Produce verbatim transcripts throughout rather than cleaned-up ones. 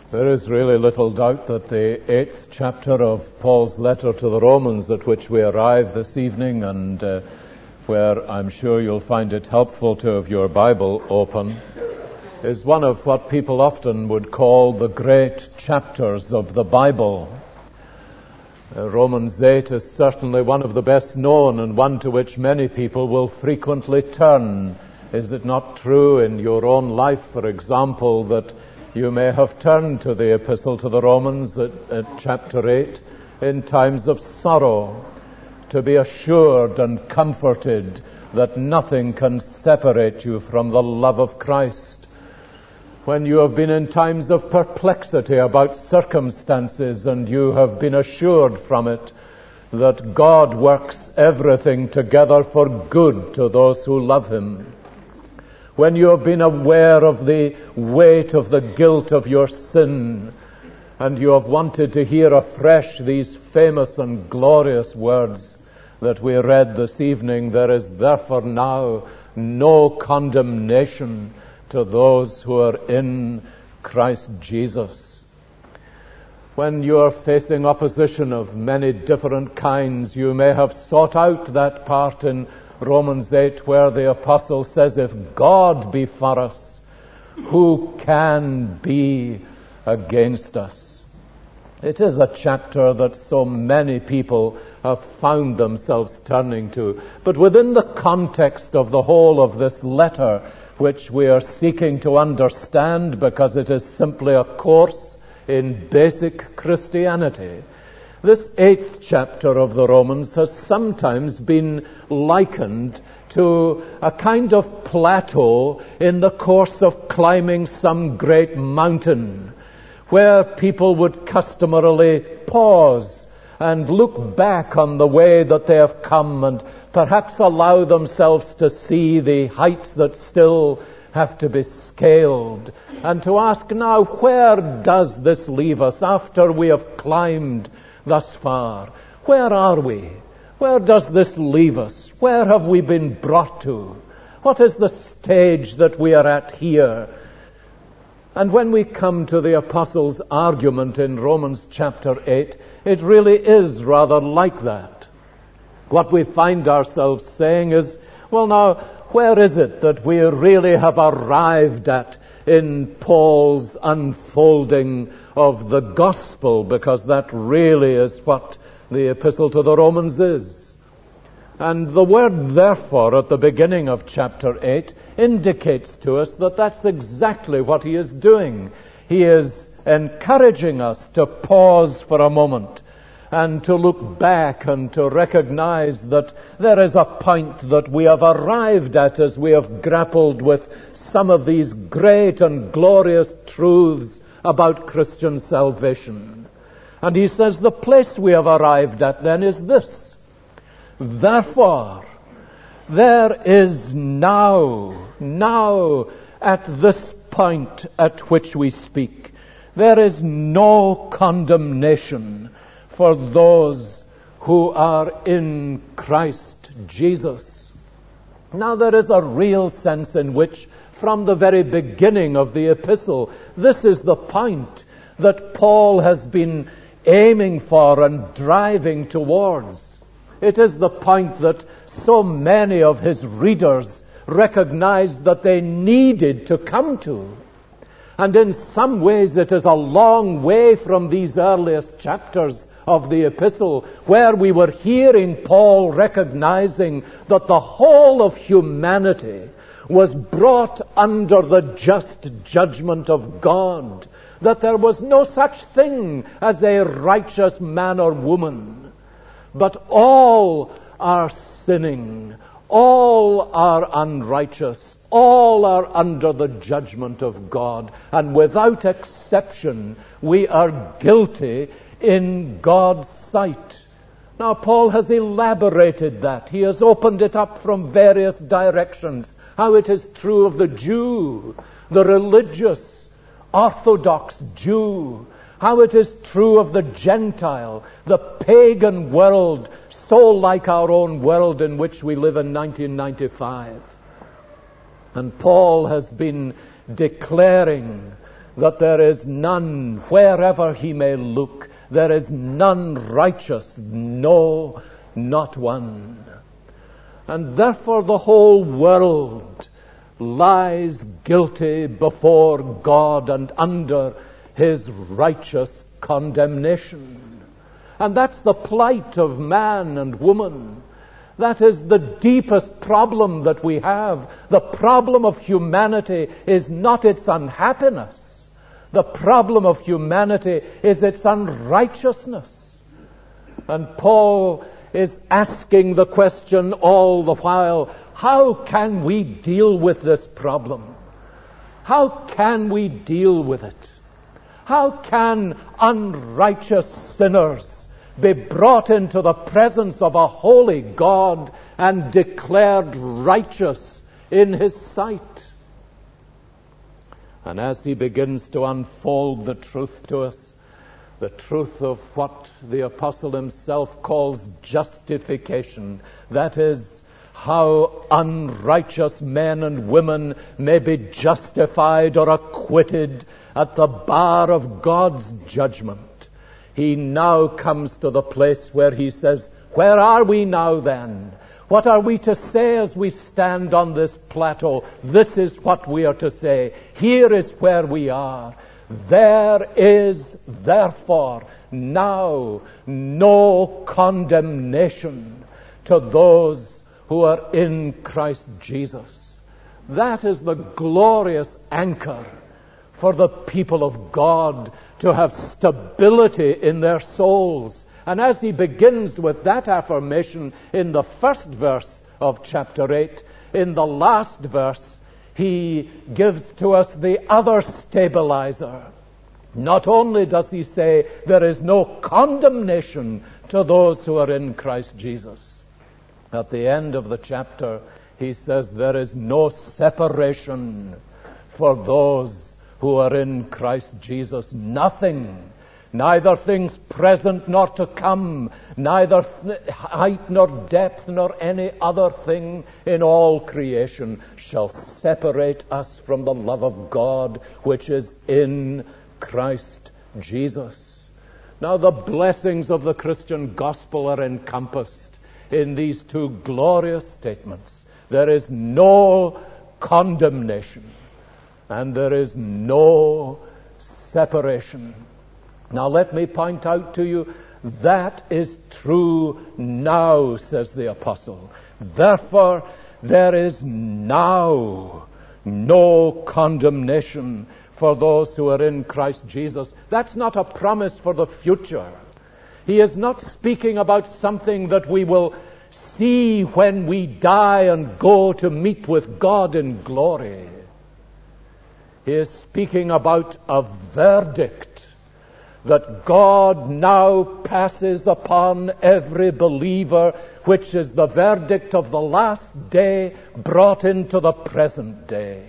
There is really little doubt that the eighth chapter of Paul's letter to the Romans, at which we arrive this evening, and uh, where I'm sure you'll find it helpful to have your Bible open, is one of what people often would call the great chapters of the Bible. Uh, Romans eight is certainly one of the best known, and one to which many people will frequently turn. Is it not true in your own life, for example, that you may have turned to the Epistle to the Romans at, at chapter eight in times of sorrow, to be assured and comforted that nothing can separate you from the love of Christ? When you have been in times of perplexity about circumstances and you have been assured from it that God works everything together for good to those who love Him. When you have been aware of the weight of the guilt of your sin, and you have wanted to hear afresh these famous and glorious words that we read this evening, there is therefore now no condemnation to those who are in Christ Jesus. When you are facing opposition of many different kinds, you may have sought out that part in Romans eight where the apostle says, if God be for us, who can be against us? It is a chapter that so many people have found themselves turning to. But within the context of the whole of this letter, which we are seeking to understand because it is simply a course in basic Christianity, this eighth chapter of the Romans has sometimes been likened to a kind of plateau in the course of climbing some great mountain, where people would customarily pause and look back on the way that they have come and perhaps allow themselves to see the heights that still have to be scaled, and to ask now, where does this leave us after we have climbed thus far? Where are we? Where does this leave us? Where have we been brought to? What is the stage that we are at here? And when we come to the apostle's argument in Romans chapter eight, it really is rather like that. What we find ourselves saying is, well now, where is it that we really have arrived at in Paul's unfolding of the gospel, because that really is what the Epistle to the Romans is. And the word therefore at the beginning of chapter eight indicates to us that that's exactly what he is doing. He is encouraging us to pause for a moment and to look back and to recognize that there is a point that we have arrived at as we have grappled with some of these great and glorious truths about Christian salvation. And he says the place we have arrived at then is this: therefore, there is now, now at this point at which we speak, there is no condemnation for those who are in Christ Jesus. Now there is a real sense in which, from the very beginning of the epistle, this is the point that Paul has been aiming for and driving towards. It is the point that so many of his readers recognized that they needed to come to. And in some ways it is a long way from these earliest chapters of the epistle, where we were hearing Paul recognizing that the whole of humanity was brought under the just judgment of God, that there was no such thing as a righteous man or woman, but all are sinning, all are unrighteous, all are under the judgment of God, and without exception we are guilty in God's sight. Now, Paul has elaborated that. He has opened it up from various directions. How it is true of the Jew, the religious, orthodox Jew. How it is true of the Gentile, the pagan world, so like our own world in which we live in nineteen ninety-five. And Paul has been declaring that there is none, wherever he may look, there is none righteous, no, not one. And therefore the whole world lies guilty before God and under his righteous condemnation. And that's the plight of man and woman. That is the deepest problem that we have. The problem of humanity is not its unhappiness. The problem of humanity is its unrighteousness. And Paul is asking the question all the while, how can we deal with this problem? How can we deal with it? How can unrighteous sinners be brought into the presence of a holy God and declared righteous in his sight? And as he begins to unfold the truth to us, the truth of what the apostle himself calls justification, that is, how unrighteous men and women may be justified or acquitted at the bar of God's judgment, he now comes to the place where he says, where are we now then? What are we to say as we stand on this plateau? This is what we are to say. Here is where we are. There is therefore now no condemnation to those who are in Christ Jesus. That is the glorious anchor for the people of God to have stability in their souls. And as he begins with that affirmation in the first verse of chapter eight, in the last verse, he gives to us the other stabilizer. Not only does he say there is no condemnation to those who are in Christ Jesus. At the end of the chapter, he says there is no separation for those who are in Christ Jesus. Nothing, neither things present nor to come, neither th- height nor depth nor any other thing in all creation shall separate us from the love of God which is in Christ Jesus. Now the blessings of the Christian gospel are encompassed in these two glorious statements. There is no condemnation and there is no separation. Now let me point out to you, that is true now, says the apostle. Therefore, there is now no condemnation for those who are in Christ Jesus. That's not a promise for the future. He is not speaking about something that we will see when we die and go to meet with God in glory. He is speaking about a verdict that God now passes upon every believer, which is the verdict of the last day brought into the present day.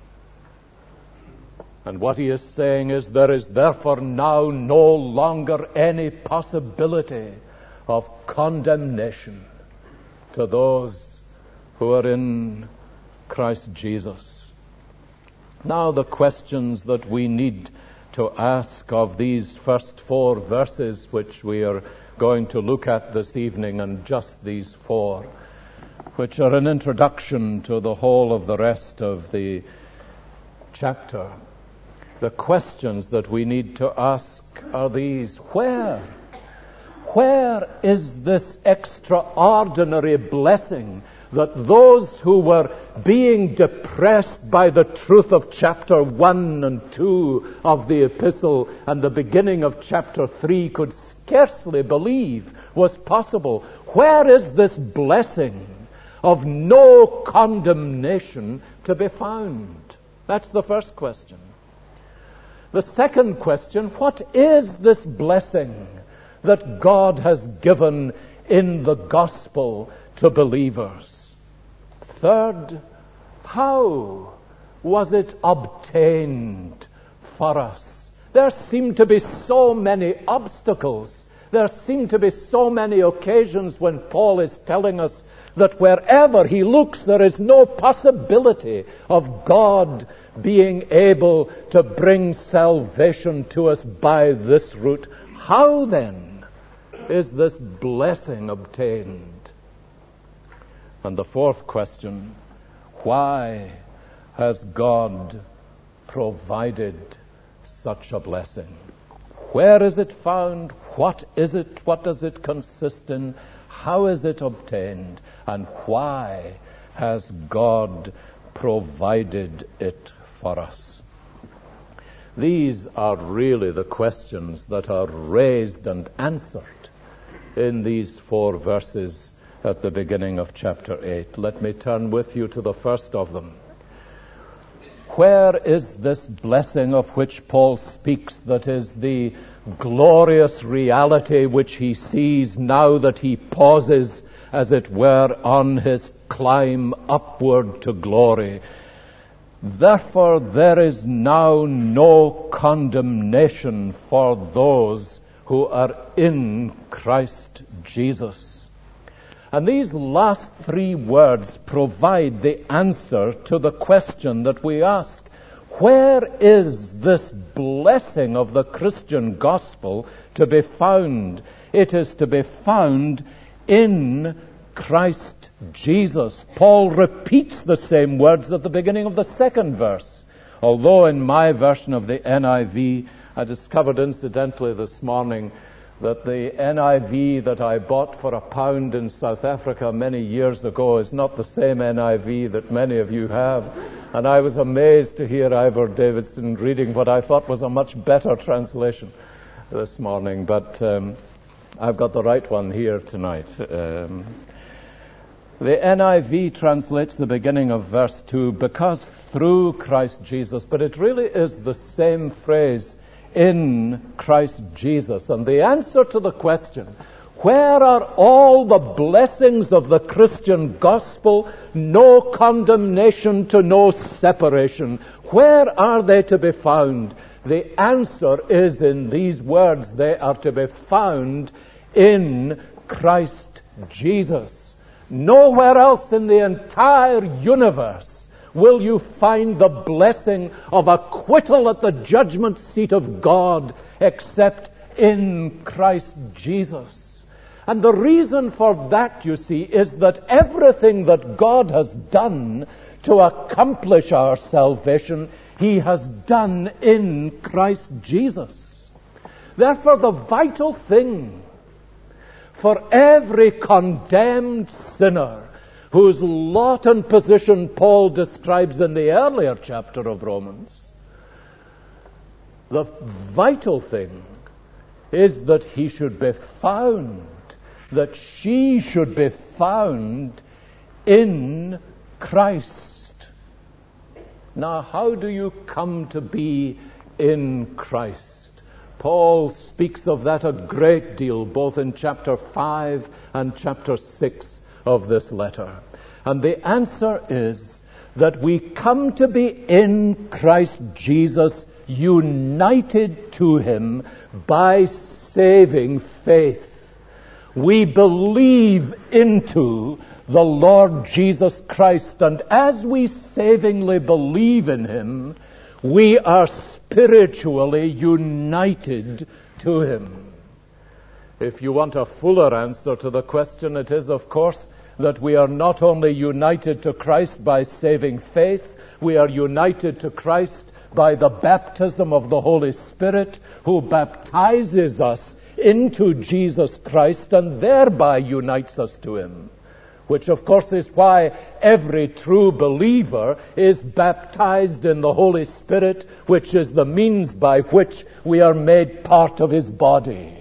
And what he is saying is there is therefore now no longer any possibility of condemnation to those who are in Christ Jesus. Now the questions that we need to ask of these first four verses which we are going to look at this evening, and just these four, which are an introduction to the whole of the rest of the chapter. The questions that we need to ask are these. Where? Where is this extraordinary blessing that those who were being depressed by the truth of chapter one and two of the epistle and the beginning of chapter three could scarcely believe was possible? Where is this blessing of no condemnation to be found? That's the first question. The second question, what is this blessing that God has given in the gospel to believers? Third, how was it obtained for us? There seem to be so many obstacles There seem to be so many occasions when Paul is telling us that wherever he looks, there is no possibility of God being able to bring salvation to us by this route. How then is this blessing obtained? And the fourth question, why has God provided such a blessing? Where is it found? What is it? What does it consist in? How is it obtained? And why has God provided it for us? These are really the questions that are raised and answered in these four verses at the beginning of chapter eight. Let me turn with you to the first of them. Where is this blessing of which Paul speaks, that is the glorious reality which he sees now that he pauses, as it were, on his climb upward to glory? Therefore there is now no condemnation for those who are in Christ Jesus. And these last three words provide the answer to the question that we ask. Where is this blessing of the Christian gospel to be found? It is to be found in Christ Jesus. Paul repeats the same words at the beginning of the second verse. Although in my version of the N I V, I discovered incidentally this morning that the N I V that I bought for a pound in South Africa many years ago is not the same N I V that many of you have. And I was amazed to hear Ivor Davidson reading what I thought was a much better translation this morning. But um, I've got the right one here tonight. Um, the N I V translates the beginning of verse two, because through Christ Jesus. But it really is the same phrase, in Christ Jesus. And the answer to the question, where are all the blessings of the Christian gospel? No condemnation to no separation. Where are they to be found? The answer is in these words. They are to be found in Christ Jesus. Nowhere else in the entire universe will you find the blessing of acquittal at the judgment seat of God except in Christ Jesus. And the reason for that, you see, is that everything that God has done to accomplish our salvation, He has done in Christ Jesus. Therefore, the vital thing for every condemned sinner whose lot and position Paul describes in the earlier chapter of Romans, the vital thing is that he should be found, that she should be found in Christ. Now, how do you come to be in Christ? Paul speaks of that a great deal, both in chapter five and chapter six of this letter. And the answer is that we come to be in Christ Jesus, united to Him by saving faith. We believe into the Lord Jesus Christ, and as we savingly believe in Him, we are spiritually united to Him. If you want a fuller answer to the question, it is, of course, that we are not only united to Christ by saving faith, we are united to Christ by the baptism of the Holy Spirit, who baptizes us into Jesus Christ and thereby unites us to Him. Which, of course, is why every true believer is baptized in the Holy Spirit, which is the means by which we are made part of His body.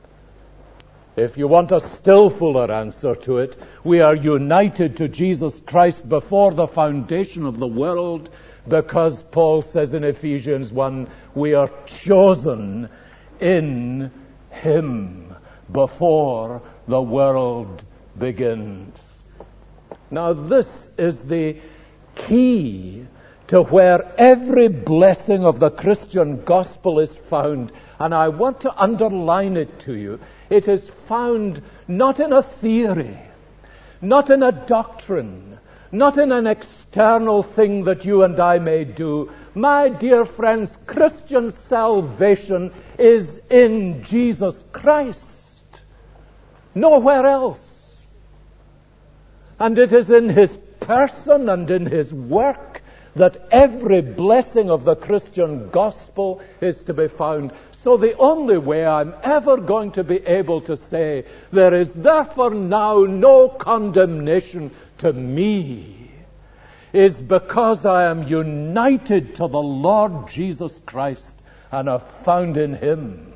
If you want a still fuller answer to it, we are united to Jesus Christ before the foundation of the world, because Paul says in Ephesians one, we are chosen in Him before the world begins. Now, this is the key to where every blessing of the Christian gospel is found. And I want to underline it to you. It is found not in a theory, not in a doctrine, not in an external thing that you and I may do. My dear friends, Christian salvation is in Jesus Christ, nowhere else. And it is in His person and in His work that every blessing of the Christian gospel is to be found. So the only way I'm ever going to be able to say, there is therefore now no condemnation to me, is because I am united to the Lord Jesus Christ and have found in Him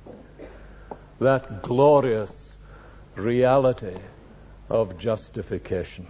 that glorious reality of justification.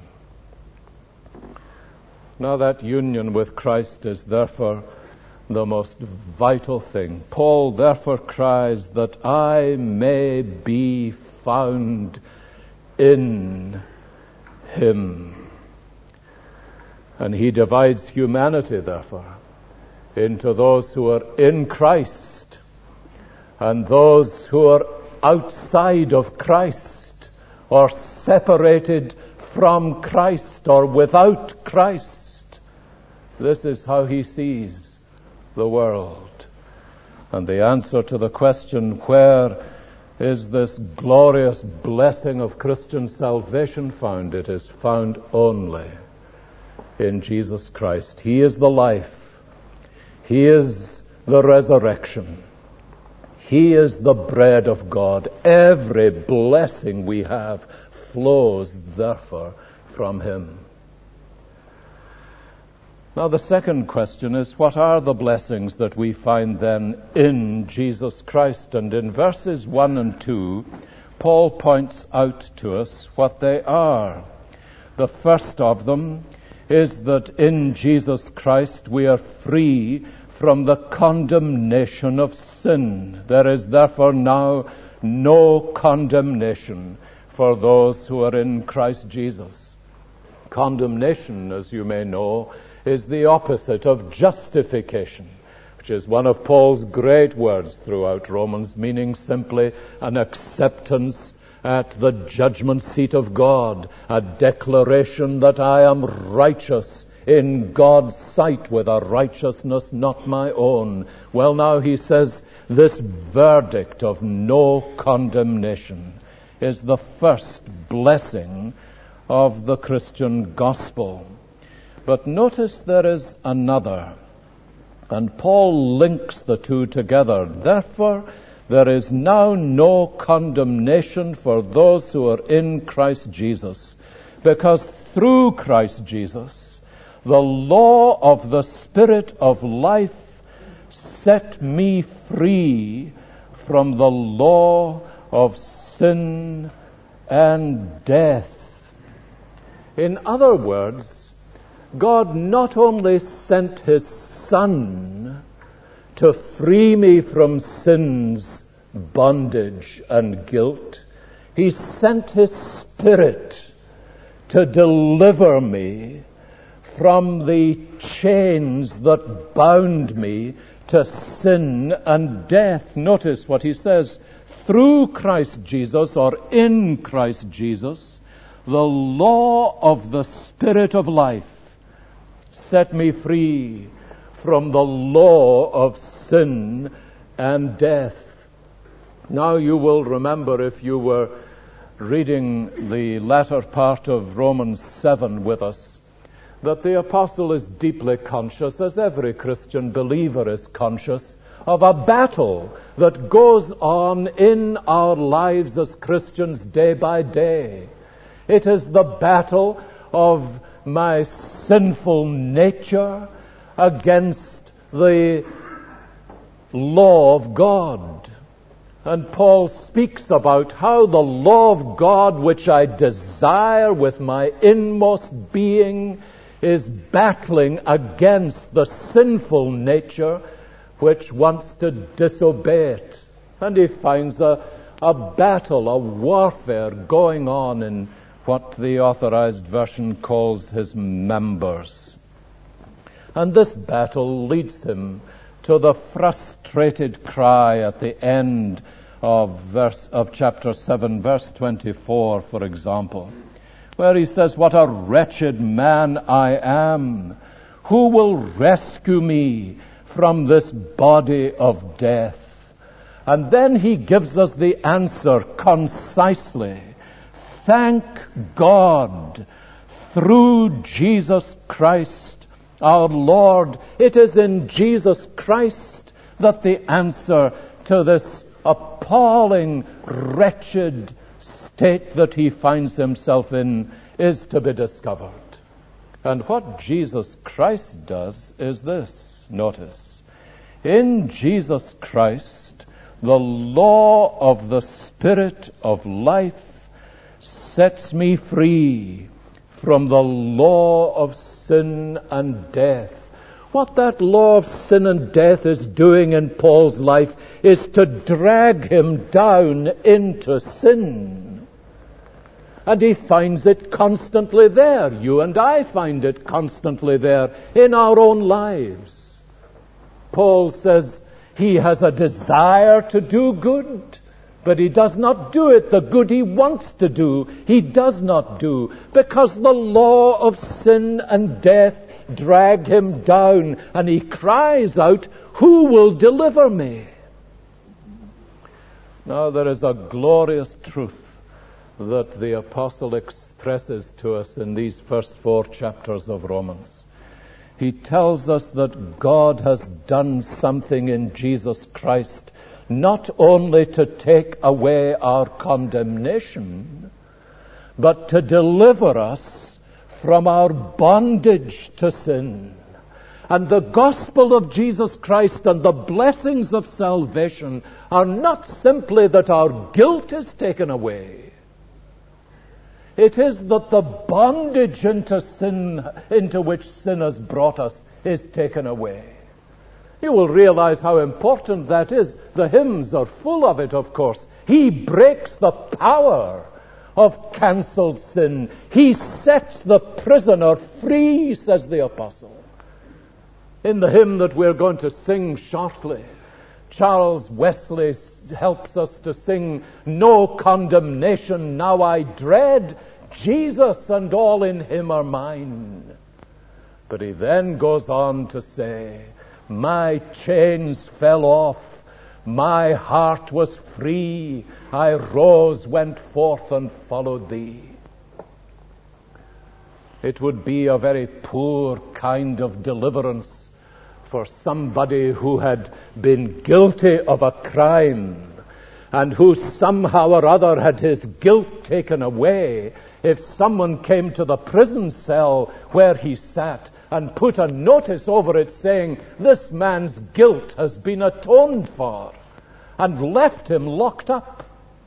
Now that union with Christ is therefore the most vital thing. Paul therefore cries that I may be found in Him. And he divides humanity therefore into those who are in Christ and those who are outside of Christ or separated from Christ or without Christ. This is how he sees the world. And the answer to the question, where is this glorious blessing of Christian salvation found? It is found only in Jesus Christ. He is the life. He is the resurrection. He is the bread of God. Every blessing we have flows, therefore, from Him. Now, the second question is, what are the blessings that we find then in Jesus Christ? And in verses one and two, Paul points out to us what they are. The first of them is that in Jesus Christ we are free from the condemnation of sin. There is therefore now no condemnation for those who are in Christ Jesus. Condemnation, as you may know, is the opposite of justification, which is one of Paul's great words throughout Romans, meaning simply an acceptance at the judgment seat of God, a declaration that I am righteous in God's sight with a righteousness not my own. Well, now he says this verdict of no condemnation is the first blessing of the Christian gospel. But notice there is another, and Paul links the two together. Therefore, there is now no condemnation for those who are in Christ Jesus, because through Christ Jesus, the law of the Spirit of life set me free from the law of sin and death. In other words, God not only sent His Son to free me from sin's bondage and guilt, He sent His Spirit to deliver me from the chains that bound me to sin and death. Notice what he says. Through Christ Jesus, or in Christ Jesus, the law of the Spirit of life set me free from the law of sin and death. Now you will remember, if you were reading the latter part of Romans seven with us, that the apostle is deeply conscious, as every Christian believer is conscious, of a battle that goes on in our lives as Christians day by day. It is the battle of my sinful nature against the law of God. And Paul speaks about how the law of God, which I desire with my inmost being, is battling against the sinful nature which wants to disobey it. And he finds a, a battle, a warfare going on in what the Authorized Version calls his members. And this battle leads him to the frustrated cry at the end of verse of chapter seven, verse twenty-four, for example, where he says, "What a wretched man I am! Who will rescue me from this body of death?" And then he gives us the answer concisely. Thank God, through Jesus Christ our Lord. It is in Jesus Christ that the answer to this appalling, wretched state that he finds himself in is to be discovered. And what Jesus Christ does is this. Notice, in Jesus Christ, the law of the Spirit of life sets me free from the law of sin and death. What that law of sin and death is doing in Paul's life is to drag him down into sin. And he finds it constantly there. You and I find it constantly there in our own lives. Paul says he has a desire to do good, but he does not do it. The good he wants to do, he does not do, because the law of sin and death drag him down, and he cries out, "Who will deliver me?" Now there is a glorious truth that the apostle expresses to us in these first four chapters of Romans. He tells us that God has done something in Jesus Christ, not only to take away our condemnation, but to deliver us from our bondage to sin. And the gospel of Jesus Christ and the blessings of salvation are not simply that our guilt is taken away. It is that the bondage into sin, into which sin has brought us, is taken away. You will realize how important that is. The hymns are full of it, of course. He breaks the power of cancelled sin. He sets the prisoner free, says the apostle. In the hymn that we're going to sing shortly, Charles Wesley helps us to sing, "No condemnation now I dread, Jesus and all in him are mine." But he then goes on to say, "My chains fell off, my heart was free, I rose, went forth and followed thee." It would be a very poor kind of deliverance for somebody who had been guilty of a crime and who somehow or other had his guilt taken away, if someone came to the prison cell where he sat and put a notice over it saying, "This man's guilt has been atoned for," and left him locked up.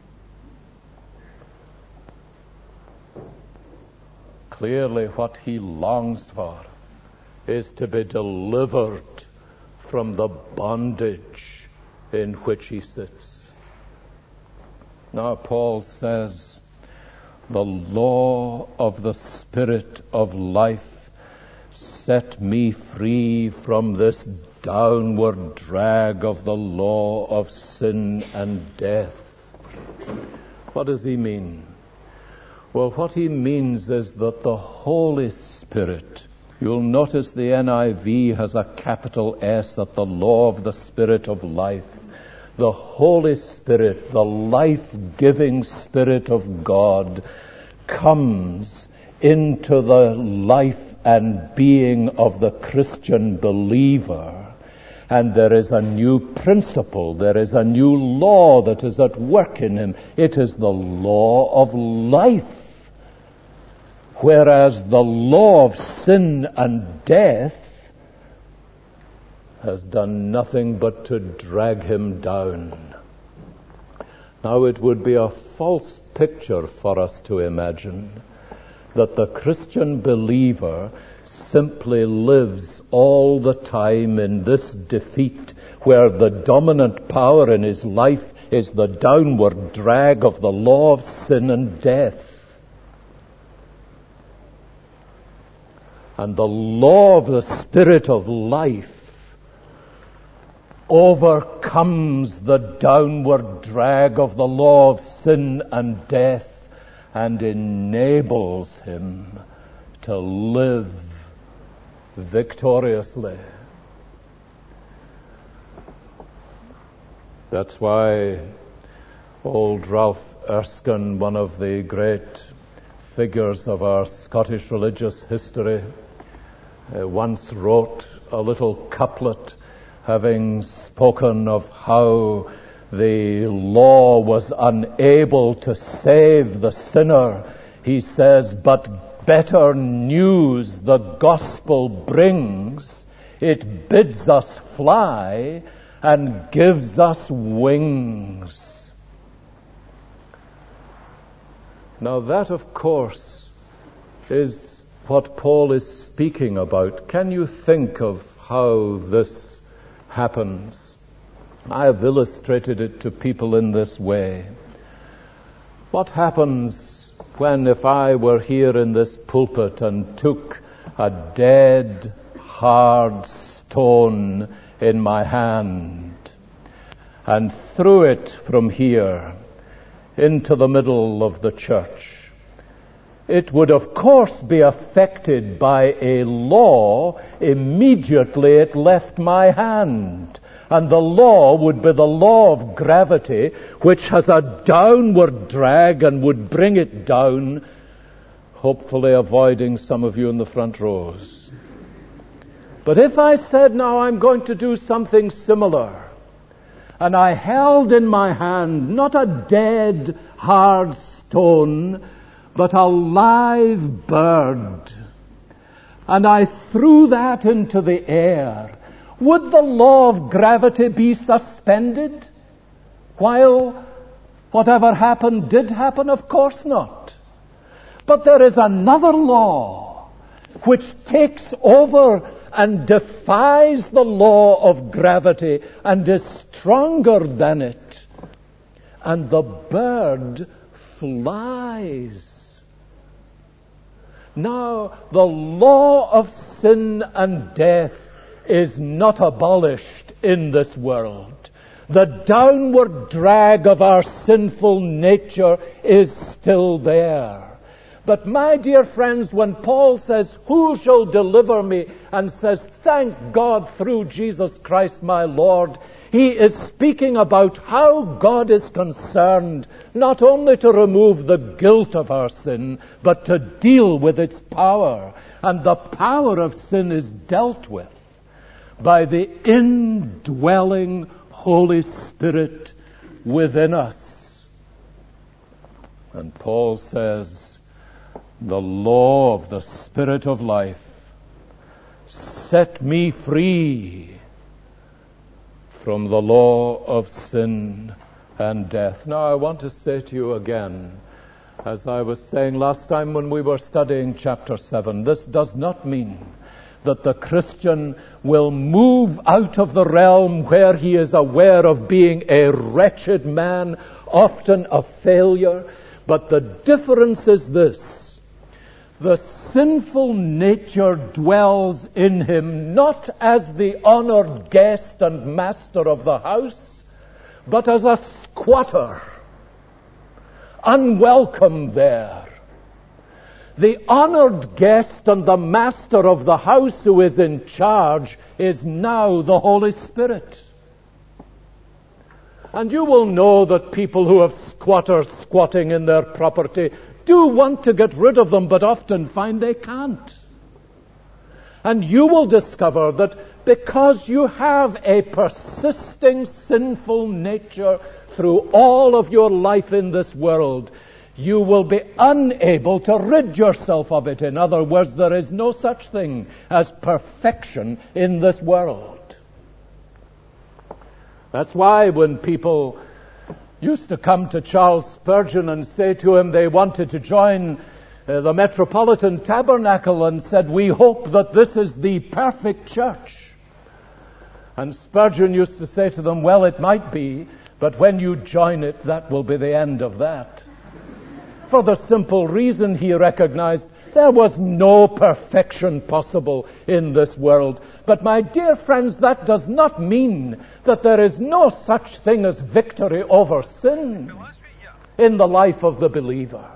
Clearly what he longs for is to be delivered from the bondage in which he sits. Now Paul says, "The law of the Spirit of life set me free from this downward drag of the law of sin and death." What does he mean? Well, what he means is that the Holy Spirit, you'll notice the N I V has a capital S at the law of the Spirit of life. The Holy Spirit, the life-giving Spirit of God, comes into the life and being of the Christian believer. And there is a new principle, there is a new law that is at work in him. It is the law of life. Whereas the law of sin and death has done nothing but to drag him down. Now it would be a false picture for us to imagine that the Christian believer simply lives all the time in this defeat, where the dominant power in his life is the downward drag of the law of sin and death. And the law of the Spirit of life overcomes overcomes the downward drag of the law of sin and death and enables him to live victoriously. That's why old Ralph Erskine, one of the great figures of our Scottish religious history, uh, once wrote a little couplet having spoken of how the law was unable to save the sinner. He says, "But better news the gospel brings. It bids us fly and gives us wings." Now that, of course, is what Paul is speaking about. Can you think of how this happens? I have illustrated it to people in this way. What happens when, if I were here in this pulpit and took a dead, hard stone in my hand and threw it from here into the middle of the church? It would, of course, be affected by a law immediately it left my hand. And the law would be the law of gravity, which has a downward drag and would bring it down, hopefully avoiding some of you in the front rows. But if I said, now I'm going to do something similar, and I held in my hand not a dead, hard stone, but a live bird, and I threw that into the air, would the law of gravity be suspended while whatever happened did happen? Of course not. But there is another law which takes over and defies the law of gravity and is stronger than it. And the bird flies. Now, the law of sin and death is not abolished in this world. The downward drag of our sinful nature is still there. But my dear friends, when Paul says, "Who shall deliver me?" and says, "Thank God through Jesus Christ my Lord," he is speaking about how God is concerned not only to remove the guilt of our sin, but to deal with its power. And the power of sin is dealt with by the indwelling Holy Spirit within us. And Paul says, the law of the Spirit of life set me free from the law of sin and death. Now I want to say to you again, as I was saying last time when we were studying chapter seven, this does not mean that the Christian will move out of the realm where he is aware of being a wretched man, often a failure. But the difference is this: the sinful nature dwells in him not as the honored guest and master of the house, but as a squatter, unwelcome there. The honored guest and the master of the house who is in charge is now the Holy Spirit. And you will know that people who have squatters squatting in their property do want to get rid of them, but often find they can't. And you will discover that because you have a persisting sinful nature through all of your life in this world, you will be unable to rid yourself of it. In other words, there is no such thing as perfection in this world. That's why when people used to come to Charles Spurgeon and say to him they wanted to join uh, the Metropolitan Tabernacle and said, "We hope that this is the perfect church." And Spurgeon used to say to them, "Well, it might be, but when you join it, that will be the end of that." For the simple reason he recognized There was no perfection possible in this world. But my dear friends, that does not mean that there is no such thing as victory over sin in the life of the believer.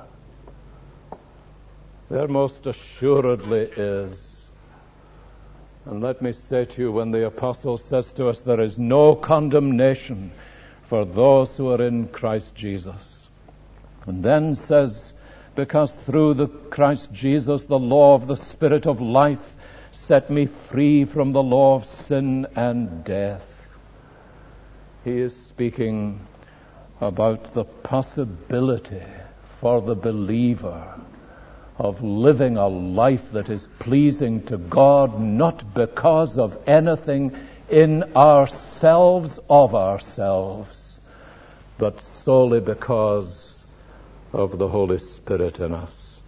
There most assuredly is. And let me say to you, when the apostle says to us, there is no condemnation for those who are in Christ Jesus. And then says, because through the Christ Jesus, the law of the Spirit of life set me free from the law of sin and death. He is speaking about the possibility for the believer of living a life that is pleasing to God, not because of anything in ourselves, of ourselves, but solely because of the Holy Spirit in us.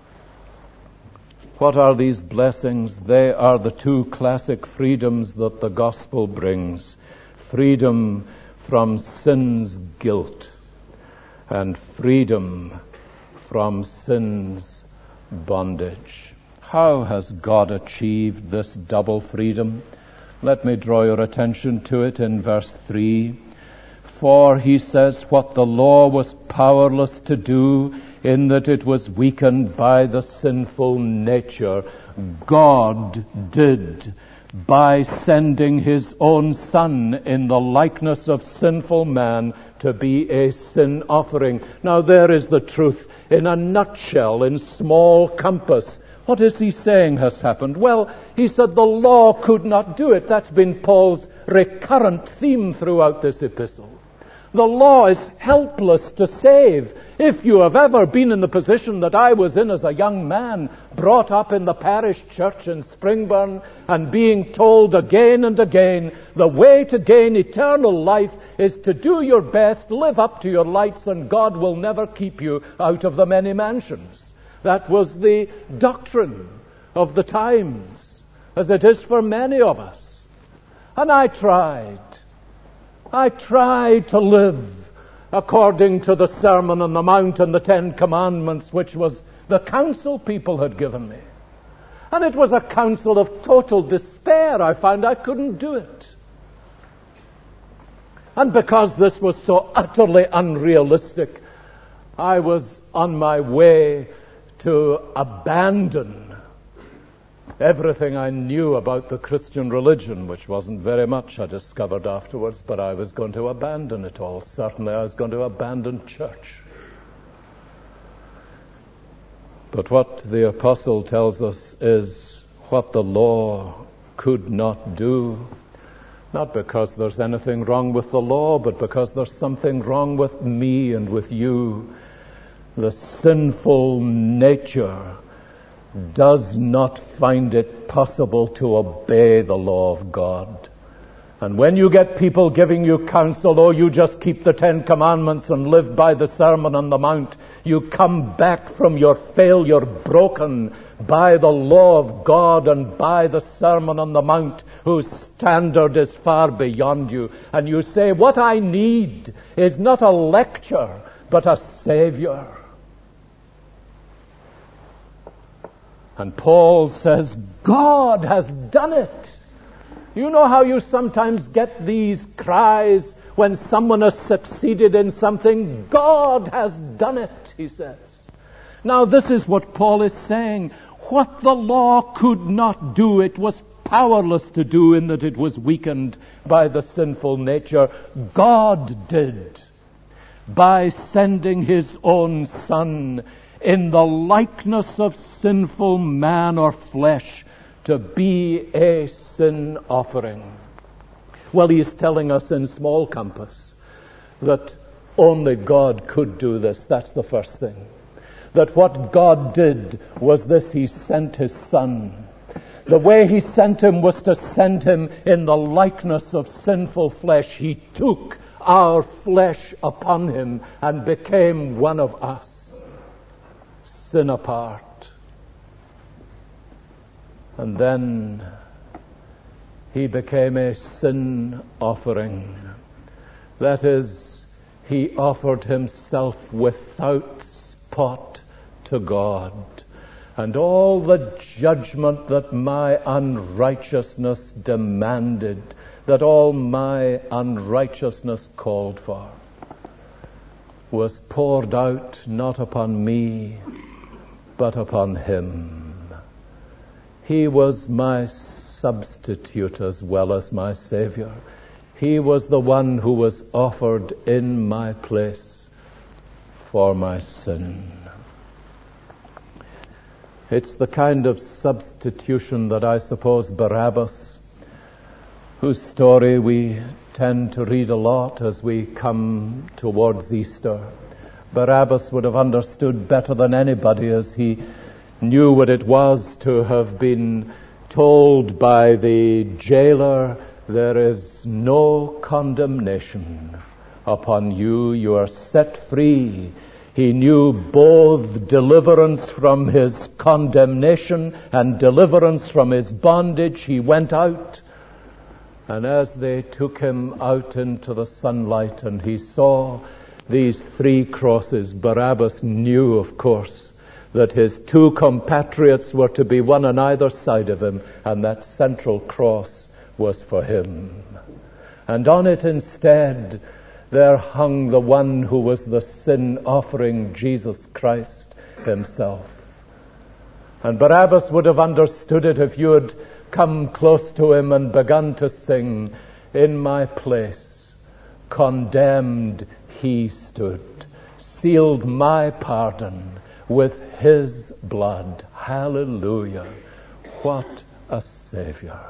What are these blessings? They are the two classic freedoms that the gospel brings. Freedom from sin's guilt and freedom from sin's bondage. How has God achieved this double freedom? Let me draw your attention to it in verse three. For, he says, what the law was powerless to do, in that it was weakened by the sinful nature, God did by sending his own Son in the likeness of sinful man to be a sin offering. Now there is the truth in a nutshell, in small compass. What is he saying has happened? Well, he said the law could not do it. That's been Paul's recurrent theme throughout this epistle. The law is helpless to save. If you have ever been in the position that I was in as a young man, brought up in the parish church in Springburn, and being told again and again, the way to gain eternal life is to do your best, live up to your lights, and God will never keep you out of the many mansions. That was the doctrine of the times, as it is for many of us. And I tried. I tried to live according to the Sermon on the Mount and the Ten Commandments, which was the counsel people had given me. And it was a counsel of total despair. I found I couldn't do it. And because this was so utterly unrealistic, I was on my way to abandon everything I knew about the Christian religion, which wasn't very much, I discovered afterwards, but I was going to abandon it all. Certainly I was going to abandon church. But what the apostle tells us is what the law could not do, not because there's anything wrong with the law, but because there's something wrong with me and with you. The sinful nature does not find it possible to obey the law of God. And when you get people giving you counsel, oh, you just keep the Ten Commandments and live by the Sermon on the Mount, you come back from your failure broken by the law of God and by the Sermon on the Mount, whose standard is far beyond you. And you say, what I need is not a lecture, but a Savior. And Paul says, God has done it. You know how you sometimes get these cries when someone has succeeded in something? God has done it, he says. Now this is what Paul is saying. What the law could not do, it was powerless to do, in that it was weakened by the sinful nature. God did by sending his own Son in the likeness of sinful man or flesh to be a sin offering. Well, he is telling us in small compass that only God could do this. That's the first thing. That what God did was this: he sent his Son. The way he sent him was to send him in the likeness of sinful flesh. He took our flesh upon him and became one of us. Sin apart. And then he became a sin offering. That is, he offered himself without spot to God. and all the judgment that my unrighteousness demanded, that all my unrighteousness called for, was poured out not upon me, but upon him. He was my substitute as well as my Savior. He was the one who was offered in my place for my sin. It's the kind of substitution that I suppose Barabbas, whose story we tend to read a lot as we come towards Easter, Barabbas would have understood better than anybody, as he knew what it was to have been told by the jailer, there is no condemnation upon you, you are set free. He knew both deliverance from his condemnation and deliverance from his bondage. He went out, and as they took him out into the sunlight and he saw these three crosses, Barabbas knew, of course, that his two compatriots were to be one on either side of him, and that central cross was for him. And on it instead, there hung the one who was the sin offering, Jesus Christ himself. And Barabbas would have understood it if you had come close to him and begun to sing, in my place, condemned he stood, sealed my pardon with his blood. Hallelujah. What a Savior.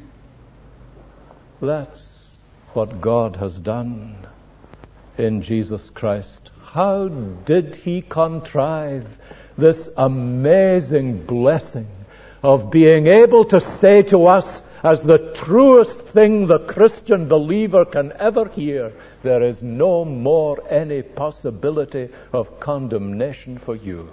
That's what God has done in Jesus Christ. How did he contrive this amazing blessing of being able to say to us, as the truest thing the Christian believer can ever hear, there is no more any possibility of condemnation for you.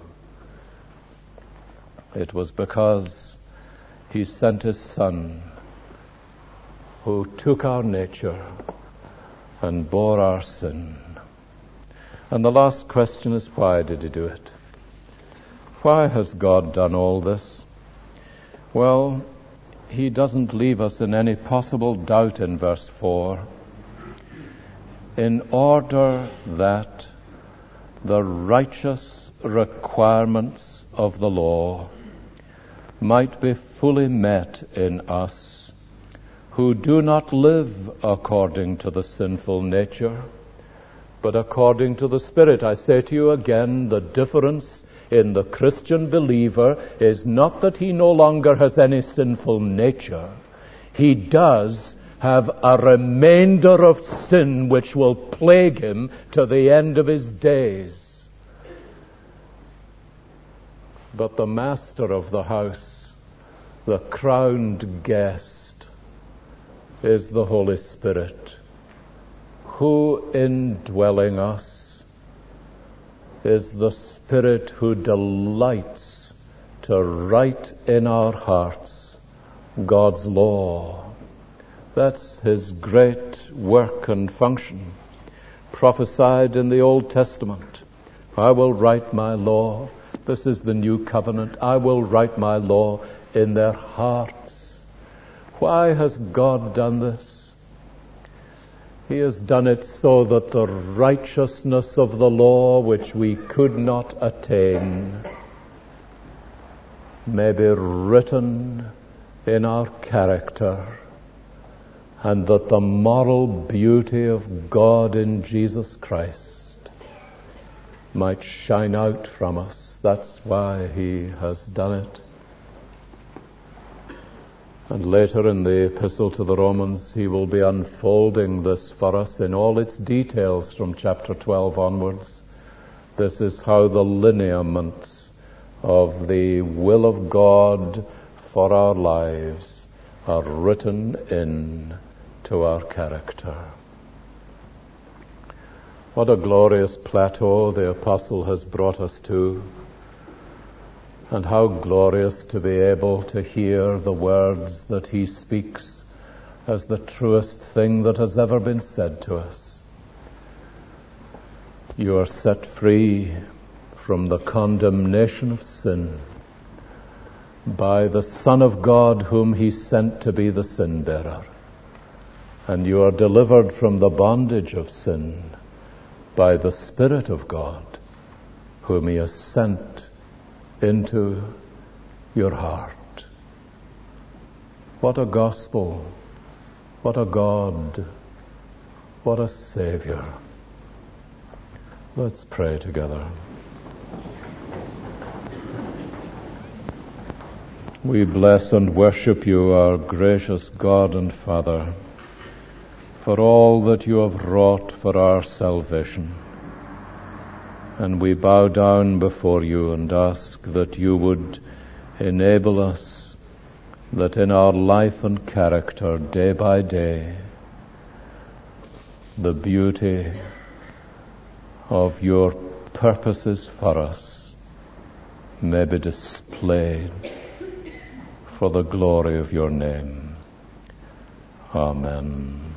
It was because he sent his Son, who took our nature and bore our sin. And the last question is, why did he do it? Why has God done all this? Well, he doesn't leave us in any possible doubt in verse four. In order that the righteous requirements of the law might be fully met in us, who do not live according to the sinful nature, but according to the Spirit. I say to you again, the difference in the Christian believer is not that he no longer has any sinful nature. He does have a remainder of sin which will plague him to the end of his days. But the master of the house, the crowned guest, is the Holy Spirit, who indwelling us is the Spirit who delights to write in our hearts God's law. That's his great work and function, prophesied in the Old Testament. I will write my law. This is the new covenant. I will write my law in their hearts. Why has God done this? He has done it so that the righteousness of the law, which we could not attain, may be written in our character, and that the moral beauty of God in Jesus Christ might shine out from us. That's why he has done it. And later in the epistle to the Romans, he will be unfolding this for us in all its details from chapter twelve onwards. This is how the lineaments of the will of God for our lives are written in to our character. What a glorious plateau the apostle has brought us to. And how glorious to be able to hear the words that he speaks as the truest thing that has ever been said to us. You are set free from the condemnation of sin by the Son of God whom he sent to be the sin-bearer. And you are delivered from the bondage of sin by the Spirit of God whom he has sent into your heart. What a gospel! What a God! What a Savior! Let's pray together. We bless and worship you, our gracious God and Father, for all that you have wrought for our salvation. And we bow down before you and ask that you would enable us, that in our life and character, day by day, the beauty of your purposes for us may be displayed for the glory of your name. Amen.